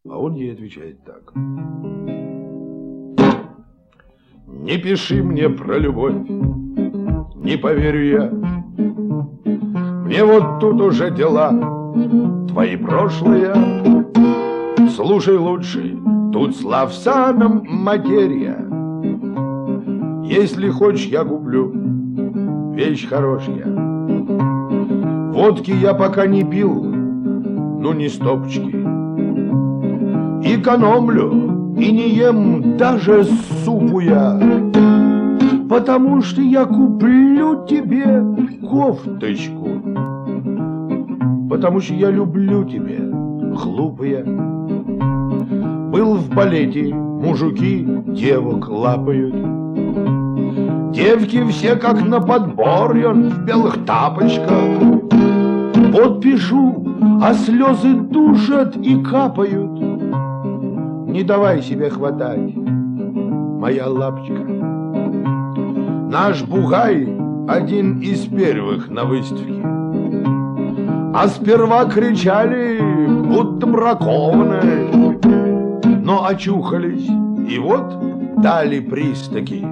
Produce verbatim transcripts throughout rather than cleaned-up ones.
А он ей отвечает так: не пиши мне про любовь, не поверю я. Мне вот тут уже дела твои прошлые. Слушай лучше, тут с Лавсаном материя. Если хочешь, я куплю вещь хорошая. Водки я пока не пил, ну не стопочки. Экономлю и не ем даже супу я, потому что я куплю тебе кофточку, потому что я люблю тебя, глупая. Был в балете, мужики девок лапают. Девки все как на подборе, в белых тапочках. Вот пишу, а слезы душат и капают. Не давай себе хватать, моя лапочка. Наш бугай один из первых на выставке. А сперва кричали, будто бракованные, но очухались, и вот дали приз таки.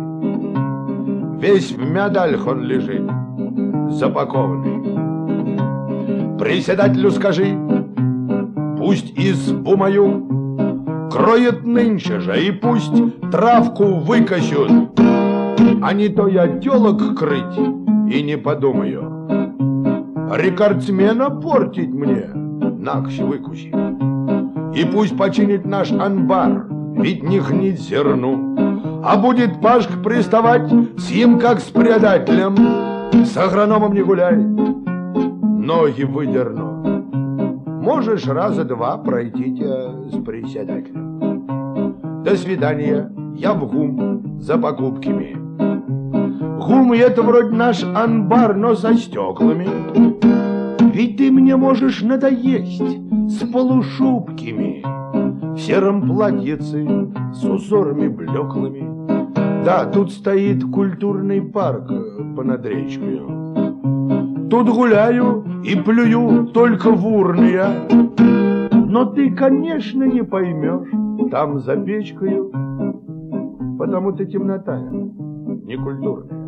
Весь в медалях он лежит, запакованный. Председателю скажи, пусть избу мою кроет нынче же, и пусть травку выкосят, а не то я телок крыть и не подумаю. Рекордсмена портить мне, накось выкуси. И пусть починит наш анбар, ведь не гнить зерну. А будет Пашка приставать с ним, как с предателем. С агрономом не гуляй, ноги выдерну. Можешь раза два пройти с председателем. До свидания, я в ГУМ за покупками. ГУМ — это вроде наш анбар, но со стеклами. Ведь ты мне можешь надоесть с полушубками, в сером платьице с узорами блеклыми. Да, тут стоит культурный парк понад речкою. Тут гуляю и плюю только в урны я. Но ты, конечно, не поймешь там за печкою, потому-то темнота некультурная.